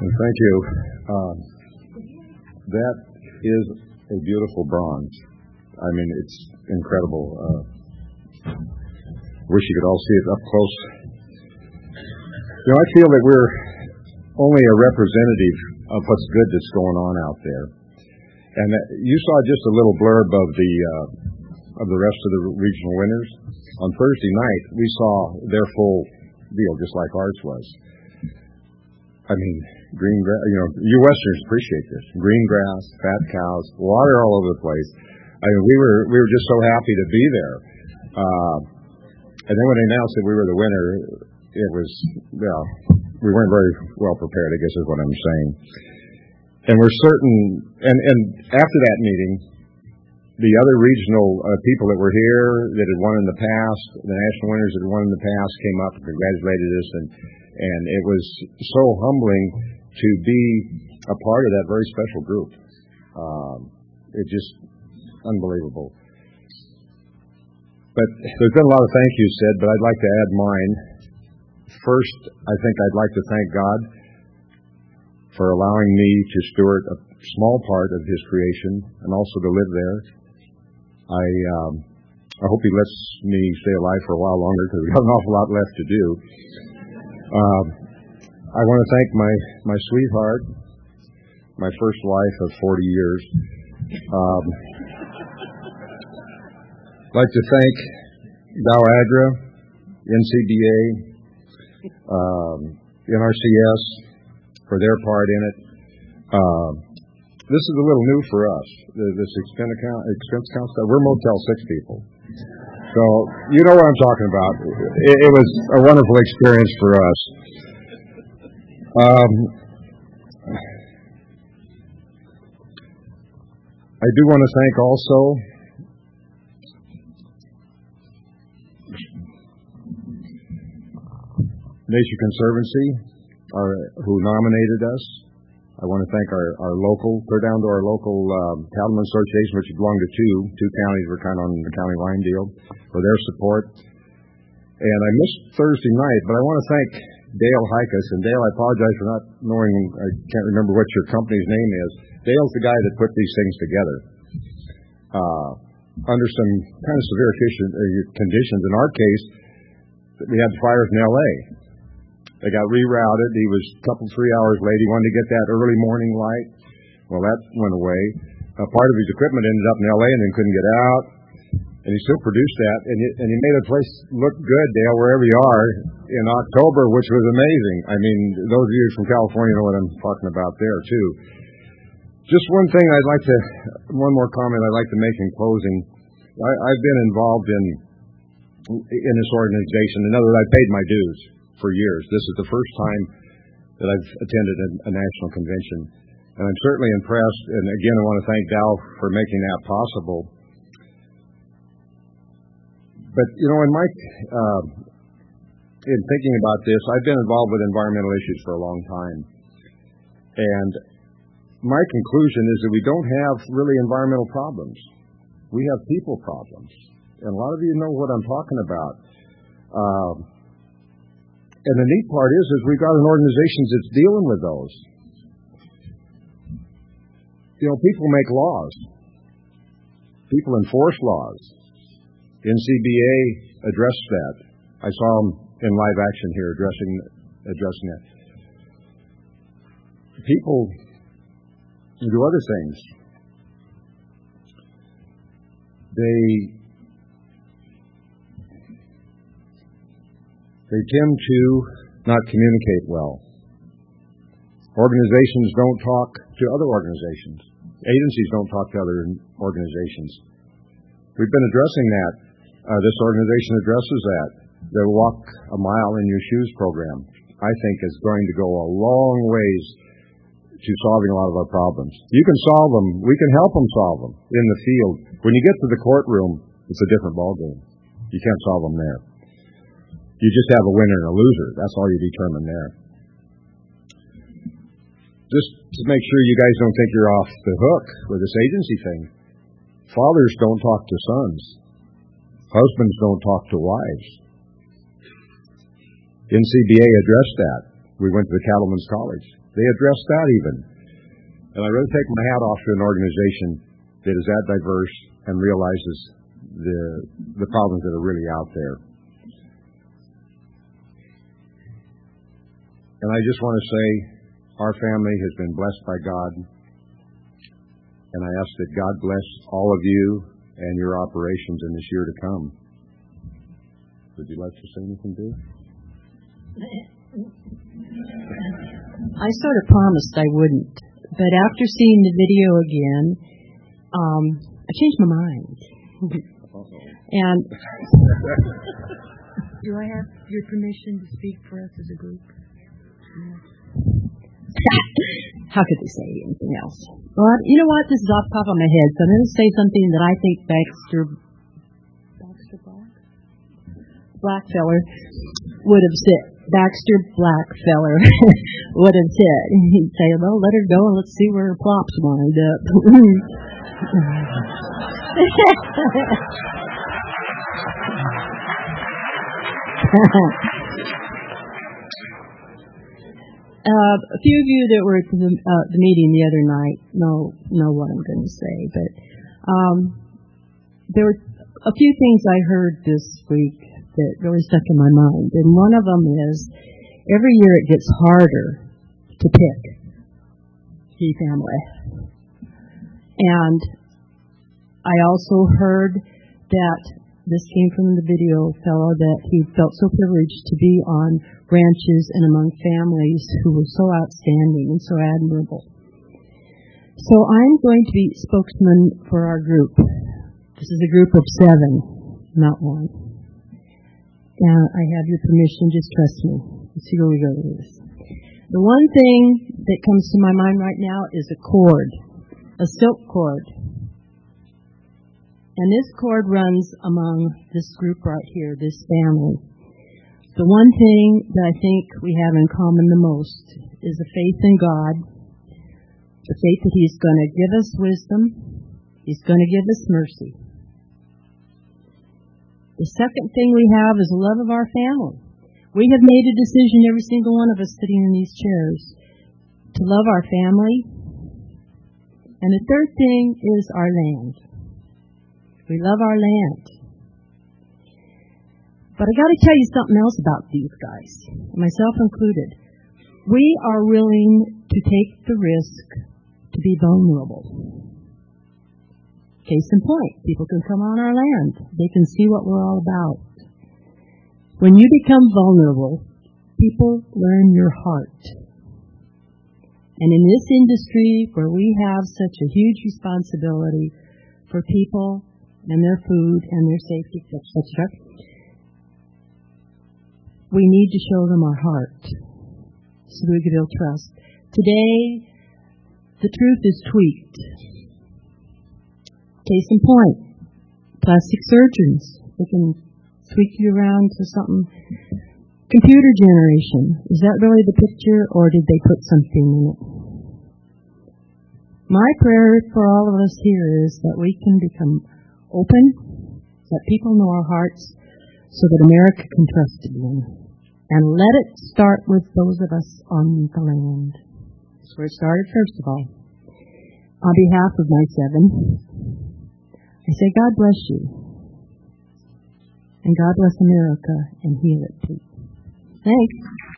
Thank you. That is a beautiful bronze. I mean, it's incredible. Wish you could all see it up close. You know, I feel that we're only a representative of what's good that's going on out there. And you saw just a little blurb of the rest of the regional winners. On Thursday night, we saw their full deal, just like ours was. I mean, green grass, you Westerners appreciate this. Green grass, fat cows, water all over the place. I mean, we were just so happy to be there. And then when they announced that we were the winner, it was, well, we weren't very well prepared, I guess is what I'm saying. And we're certain, and after that meeting, the other regional people that were here that had won in the past, the national winners that had won in the past, came up and congratulated us, and it was so humbling to be a part of that very special group. It's just unbelievable. But there's been a lot of thank yous said, but I'd like to add mine. First, I think I'd like to thank God for allowing me to steward a small part of His creation and also to live there. I hope He lets me stay alive for a while longer because we've got an awful lot left to do. I want to thank my sweetheart, my first wife of 40 years. I'd like to thank Dow Agra, NCBA, NRCS for their part in it. This is a little new for us, this expense account stuff. We're Motel 6 people. So you know what I'm talking about. It was a wonderful experience for us. I do want to thank also Nation Conservancy, who nominated us. I want to thank our local, clear down to our local Cattlemen Association, which belonged to two counties. We're kind of on the county line deal, for their support. And I missed Thursday night, but I want to thank Dale Hikas. And Dale, I apologize for not knowing, I can't remember what your company's name is. Dale's the guy that put these things together. Under some kind of severe conditions. In our case, we had fires in L.A. They got rerouted. He was a couple, 3 hours late. He wanted to get that early morning light. Well, that went away. Part of his equipment ended up in L.A. and then couldn't get out. And he still produced that. And he made a place look good, Dale, wherever you are, in October, which was amazing. I mean, those of you from California know what I'm talking about there, too. Just one more comment I'd like to make in closing. I've been involved in this organization. In other words, I paid my dues for years. This is the first time that I've attended a national convention. And I'm certainly impressed. And again, I want to thank Dow for making that possible. But, in thinking about this, I've been involved with environmental issues for a long time. And my conclusion is that we don't have really environmental problems. We have people problems. And a lot of you know what I'm talking about. And the neat part is we've got an organization that's dealing with those. People make laws. People enforce laws. NCBA addressed that. I saw them in live action here addressing that. People do other things. They tend to not communicate well. Organizations don't talk to other organizations. Agencies don't talk to other organizations. We've been addressing that. This organization addresses that. The Walk a Mile in Your Shoes program, I think, is going to go a long ways to solving a lot of our problems. You can solve them. We can help them solve them in the field. When you get to the courtroom, it's a different ballgame. You can't solve them there. You just have a winner and a loser. That's all you determine there. Just to make sure you guys don't think you're off the hook with this agency thing. Fathers don't talk to sons. Husbands don't talk to wives. NCBA addressed that. We went to the Cattlemen's College. They address that even. And I really take my hat off to an organization that is that diverse and realizes the problems that are really out there. And I just want to say our family has been blessed by God. And I ask that God bless all of you and your operations in this year to come. Would you like to say anything, Dave? I sort of promised I wouldn't. But after seeing the video again, I changed my mind. And do I have your permission to speak for us as a group? How could they say anything else? Well, you know what? This is off the top of my head, so I'm going to say something that I think Baxter Blackfeller would have said. Baxter Blackfeller would have said. He'd say, well, let her go and let's see where her plops wind up. A few of you that were at the meeting the other night know what I'm going to say, but there were a few things I heard this week that really stuck in my mind, and one of them is every year it gets harder to pick key family. And I also heard that this came from the video fellow that he felt so privileged to be on ranches and among families who were so outstanding and so admirable. So I'm going to be spokesman for our group. This is a group of 7, not 1. And I have your permission, just trust me. Let's see where we go with this. The one thing that comes to my mind right now is a cord, a silk cord. And this cord runs among this group right here, this family. The one thing that I think we have in common the most is the faith in God, the faith that He's going to give us wisdom, He's going to give us mercy. The second thing we have is the love of our family. We have made a decision, every single one of us sitting in these chairs, to love our family. And the third thing is our land. We love our land. But I got to tell you something else about these guys, myself included. We are willing to take the risk to be vulnerable. Case in point, people can come on our land. They can see what we're all about. When you become vulnerable, people learn your heart. And in this industry where we have such a huge responsibility for people and their food and their safety, etc., we need to show them our heart so we can build trust. Today, the truth is tweaked. Case in point, plastic surgeons. They can tweak you around to something. Computer generation. Is that really the picture, or did they put something in it? My prayer for all of us here is that we can become open, that people know our hearts, so that America can trust again. And let it start with those of us on the land. That's where it started, first of all. On behalf of my 7, I say, God bless you. And God bless America and heal it too. Thanks.